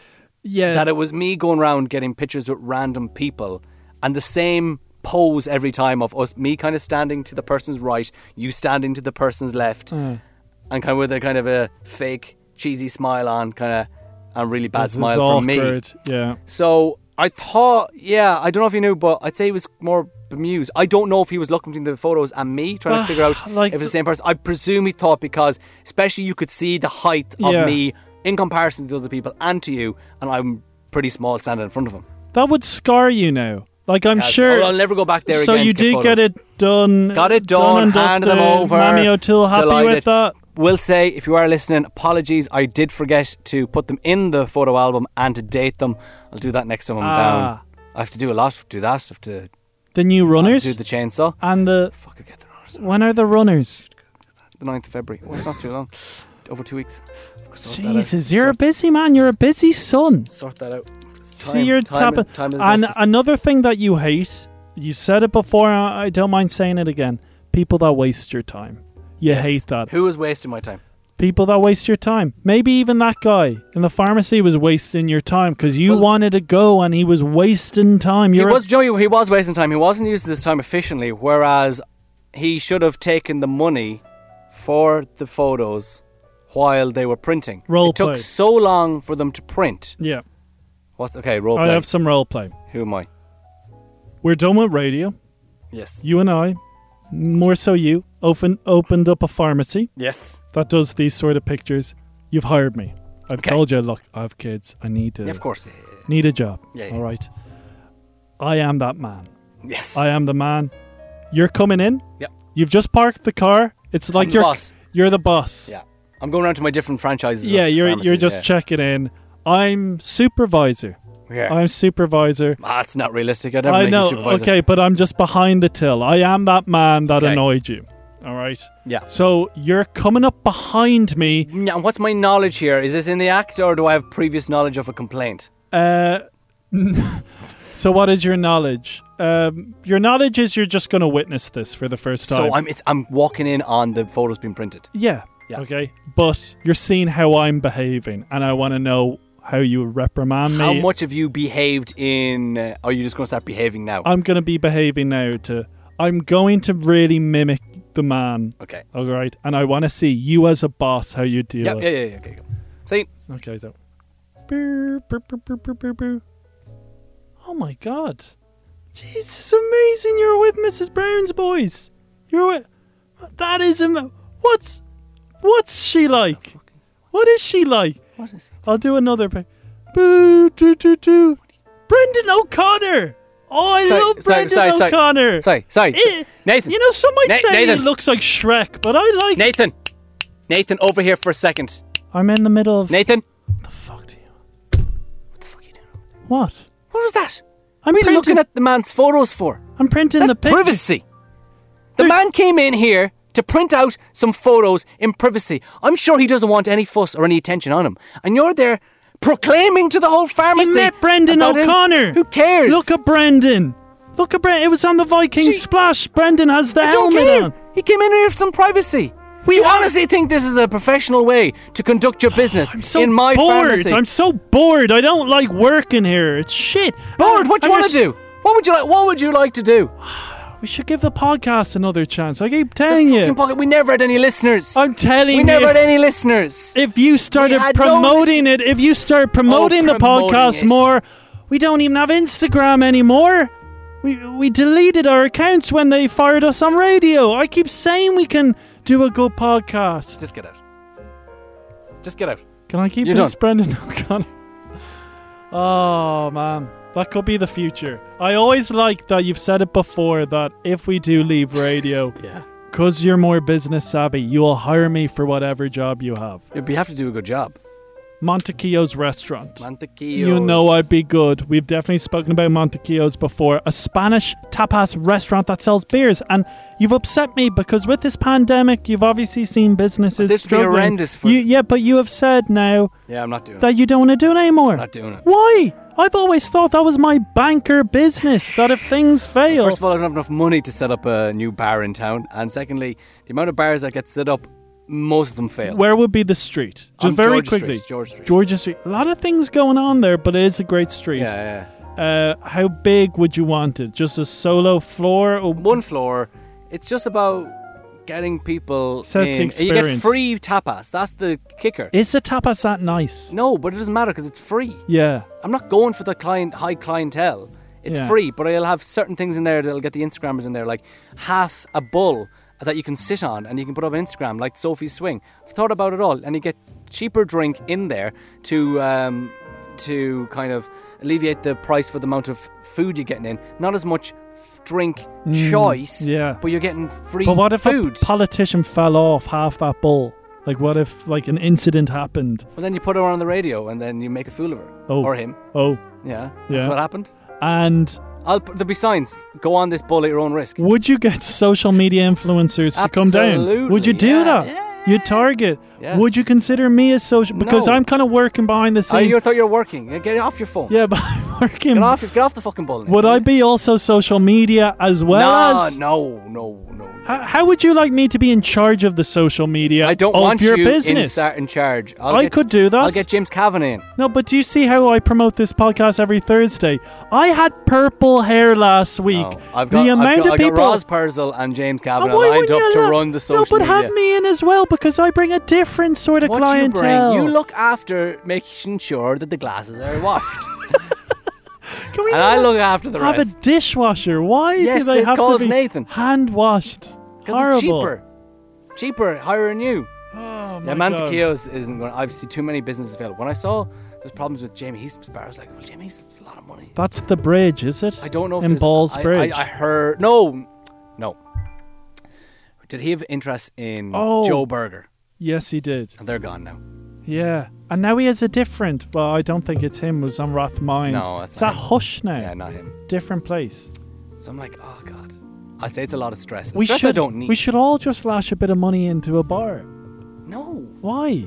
Yeah. that it was me going around getting pictures with random people and the same pose every time of us, me kind of standing to the person's right, you standing to the person's left, Mm. and kind of with a kind of a fake cheesy smile on, kind of, and really bad This is smile from me. awkward. Yeah. So I thought, yeah, I don't know if you knew, but I'd say he was more bemused. I don't know if he was looking between the photos and me, trying to figure out like if it's the same person. I presume he thought because, especially, you could see the height of Yeah. me in comparison to other people and to you, and I'm pretty small standing in front of him. That would scar you now. Like, I'm Yes. sure. Oh, I'll never go back there so again. you to get did get photos. it done. Got it done, and handed them dusted. over. Mammy O'Toole happy Delighted. with that? Will say, if you are listening, apologies. I did forget to put them in the photo album and to date them. I'll do that next time I'm Ah. down. I have to do a lot. Do that. I have to, The new I have runners? to do the chainsaw. And the. Fuck, I get the runners. When are the runners? The ninth of February. Oh, it's not too long. Over two weeks. Sort that out. Jesus, you're a Sort, busy man. You're a busy son. sort that out. Time, See, you're time, tapping. Time is And justice. another thing that you hate, you said it before, I don't mind saying it again. People that waste your time. You Yes. hate that. Who is wasting my time? People that waste your time. Maybe even that guy in the pharmacy was wasting your time because you Well- wanted to go and he was wasting time. He You're a- was, Joey, he was wasting time. He wasn't using his time efficiently, whereas he should have taken the money for the photos while they were printing. Role it took play. so long for them to print. Yeah. What's okay? Role I play. have some role play. Who am I? We're done with radio. Yes. You and I, more so you, open, opened up a pharmacy Yes. that does these sort of pictures. You've hired me. I've Okay. told you, look, I have kids. I need to Yeah, of course. Yeah, yeah, need a job. Yeah, yeah. All right. I am that man. yeah. Yes. I am the man. You're coming in. Yep. You've just parked the car. It's like I'm the you're boss. you're the boss. Yeah. I'm going around to my different franchises. Yeah, of you're pharmacies, you're just yeah. checking in. I'm supervisor. Yeah. I'm supervisor. Ah, it's not realistic. I'd never I make know. you supervisor. Okay, but I'm just behind the till. I am that man that Okay. annoyed you. All right. Yeah. So you're coming up behind me. Now, what's my knowledge here? Is this in the act, or do I have previous knowledge of a complaint? Uh, so what is your knowledge? Um, your knowledge is you're just going to witness this for the first time. So I'm it's, I'm walking in on the photos being printed. Yeah. Yeah. Okay. But you're seeing how I'm behaving, and I want to know how you reprimand me. How much have you behaved in? Uh, are you just going to start behaving now? I'm going to be behaving now to. I'm going to really mimic the man. okay. All right, and I want to see you as a boss how you deal. Yeah, with yeah, it. yeah, yeah. Okay, go. See, Okay, so. Brr, brr, brr, brr, brr, brr, brr. Oh my God! Jesus, amazing! You're with Missus Brown's boys. You're with. That is am- What's. What's she like? What is she like? what is? I'll do another. Pic. Boo, doo, doo, doo. Brendan O'Connor. Oh, I Sorry, love sorry, Brendan sorry, sorry. O'Connor. Sorry, sorry, Eh, Nathan. You know, some might Na- say Nathan. he looks like Shrek, but I like. Nathan, Nathan, over here for a second. I'm in the middle of. Nathan, What the fuck do you? what the fuck are you doing? What? What was that? I'm What are you printing. looking at the man's photos for? I'm printing That's the picture. privacy. The man came in here to print out some photos in privacy. I'm sure he doesn't want any fuss or any attention on him. And you're there proclaiming to the whole He pharmacy. met Brendan about him. O'Connor. Who cares? Look at Brendan. Look at Brendan. It was on the Viking She- Splash. Brendan has the I don't helmet care. on. He came in here for some privacy. We Do you are- honestly think this is a professional way to conduct your business I'm so in my bored. pharmacy? I'm so bored. I don't like working here. It's shit. bored. What do you And want to you're do? What would you like? What would you like to do? s- We should give the podcast another chance. I keep telling Fucking you. pocket. We never had any listeners. I'm telling we you. never had any listeners. If you started had no promoting it, if you start promoting the promoting podcast it. more, we don't even have Instagram anymore. We we deleted our accounts when they fired us on radio. I keep saying we can do a good podcast. Just get out. Just get out. Can I keep You're this, done. Brendan O'Connor? Oh man, that could be the future. I always like that you've said it before that if we do leave radio, Yeah. because you're more business savvy, you'll hire me for whatever job you have. You have to do a good job. Montequillo's restaurant. Mantequillos. You know I'd be good. We've definitely spoken about Montequillo's before. A Spanish tapas restaurant that sells beers. And you've upset me because with this pandemic, you've obviously seen businesses This would be struggling. horrendous for- You, yeah, but you have said now Yeah, I'm not doing it. that you don't want to do it anymore. I'm not doing it. Why? I've always thought that was my banker business, that if things fail... First of all, I don't have enough money to set up a new bar in town. And secondly, the amount of bars that get set up most of them fail. Where would be the street? Just On very Georgia quickly. Street, Georgia Street. Georgia Street. A lot of things going on there, but it is a great street. Yeah, yeah. Uh, how big would you want it? Just a solo floor? Or One floor. It's just about getting people So that's the in. You experience. get free tapas. That's the kicker. Is the tapas that nice? No, but it doesn't matter because it's free. Yeah. I'm not going for the client high clientele. It's Yeah. free, but I'll have certain things in there that'll get the Instagrammers in there, like half a bull that you can sit on and you can put up on Instagram, like Sophie's Swing. I've thought about it all, and you get cheaper drink in there to um, to kind of alleviate the price for the amount of food you're getting in. Not as much f- drink choice, yeah. but you're getting free But what if food. a politician fell off half that bowl? Like, what if, like, an incident happened? Well, then you put her on the radio and then you make a fool of her. Oh. Or him. Oh. Yeah, Yeah. that's what happened. And I'll, p- there'll be signs. Go on this bull at your own risk. would you get social media influencers to come down? Absolutely, Would you do yeah, that? yeah, You target. Yeah. Would you consider me a social? Because No. I'm kind of working behind the Oh, scenes. you thought you were working. Yeah, Get off your phone. yeah, but I'm working. Get off, get off the fucking bull. Would I be also social media as well no, as? no, no, no. How, how would you like me to be in charge of the social media I don't of want your you business? in, sa- in charge. I'll I get, could do that. I'll get James Kavanagh in. No, but do you see how I promote this podcast every Thursday? I had purple hair last week. No, I've got, the I've amount got, of I got people. Roz Purcell and James Oh, Kavanagh why lined wouldn't up you to lo- run the social No, but media. have me in as well because I bring a different sort of What you clientele. bring? You look after making sure that the glasses are washed. Can we and not I look after the have rest. a dishwasher? Why Yes, do they it's have called to be Nathan. hand washed? Because Horrible. it's cheaper. Cheaper, hiring you. Oh my Yeah, Manta God. Keogh's isn't going to... I've seen too many businesses fail. When I saw there's problems with Jamie Heath's bar, I was like, well, Jamie Heath's it's a lot of money. That's the bridge, is it? I don't know if in there's... Balls I, Bridge. I, I heard... No. No. Did he have interest in Oh. Joe Burger? Yes, he did. And they're gone now. Yeah, and now he has a different. Well, I don't think it's him. It was on Roth Mines. No, that's it's not at him. Hush now. Yeah, not him. Different place. So I'm like, oh, God. I say it's a lot of stress. And We stress should. I don't need. We should all just lash a bit of money into a bar. No. Why?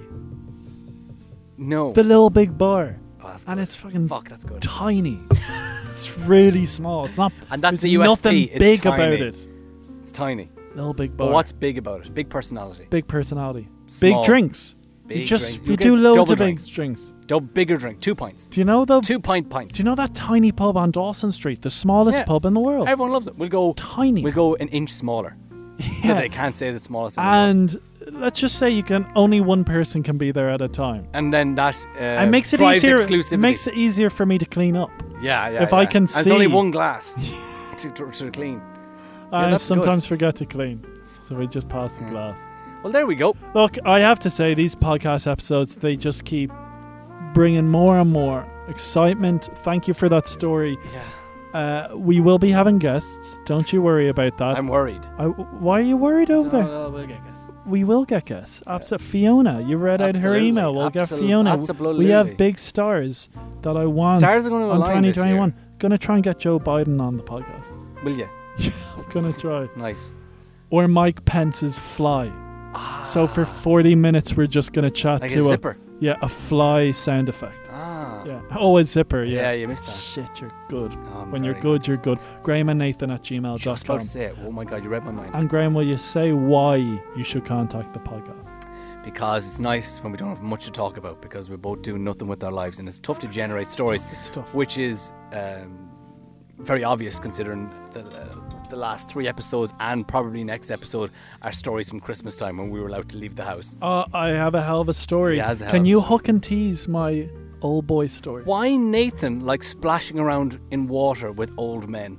No. The little big bar, Oh, that's and good. it's fucking Fuck, that's good. tiny. It's really small. It's not. And that's there's the U S P. nothing It's big tiny. about it. It's tiny. Little big bar. But what's big about it? Big personality. big personality? Small. Big drinks. Big you just drink. you You do get loads double of big drinks. drinks. Double bigger drink. Two pints. Do you know the? Two pint pints. Do you know that tiny pub on Dawson Street, the smallest Yeah. pub in the world? Everyone loves it. We'll go Tiny. We'll go an inch smaller. So Yeah. they can't say the smallest in the world. And let's just say you can only one person can be there at a time. And then that uh, it makes it drives easier. exclusivity. It makes it easier for me to clean up. yeah, yeah. if I yeah. can and it's only see- one glass to, to, to clean. I that's good. sometimes forget to clean, so we just pass the glass. Well, there we go. Look, I have to say these podcast episodes, they just keep bringing more and more excitement. Thank you for that story. Yeah. Uh, we will be having guests. Don't you worry about that. I'm worried. I, why are you worried over there? Oh, we'll get guess. We will get guests. Absolutely. Fiona, you read out her Absolutely. email. We'll get Absol- Fiona. absolutely. We have big stars that I want. Stars are going to on align twenty this twenty-one. year. Gonna try and get Joe Biden on the podcast. Will you? Gonna try. Nice. Or Mike Pence's fly. So for forty minutes, we're just gonna chat Like to a zipper. yeah a fly sound effect. Ah. Yeah. Oh, a zipper. Yeah. Yeah, you missed that. Shit, you're good. Oh, I'm when you're very good, you're good. Graham and Nathan at gmail Just dot about com. to say it. Oh my God, you read my mind. And Graham, will you say why you should contact the podcast? Because it's nice when we don't have much to talk about because we're both doing nothing with our lives and it's tough to generate stories, It's tough. which is um, very obvious considering the, uh, the last three episodes and probably next episode are stories from Christmas time when we were allowed to leave the house. Uh, I have a hell of a story. He has a hell Can of a you story. hook and tease my old boy story? Why Nathan likes splashing around in water with old men?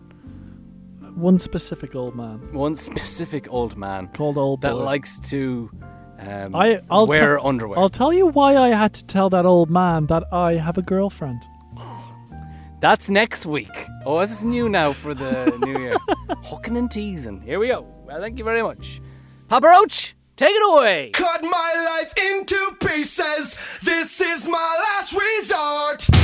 One specific old man One specific old man called Old that Boy. likes to um, I, I'll wear te- underwear. I'll tell you why I had to tell that old man that I have a girlfriend. That's next week. Oh, this is new now for the new year. Hooking and teasing. Here we go. Well, thank you very much. Papa Roach, take it away. Cut my life into pieces. This is my last resort.